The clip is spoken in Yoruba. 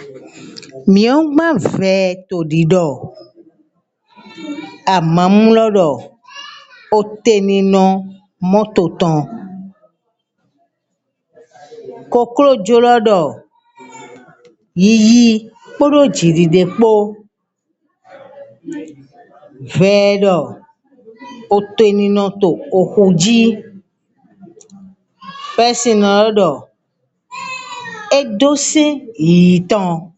Miɔngba vɛɛ todi dɔ amamulɔ dɔ oteni nɔ mɔto tɔn koklo jolɔ dɔ yiyi kpodo jiride kpo vɛɛ dɔ oteni nɔ to ohuji fɛsinɔ dɔ edosi yitɔn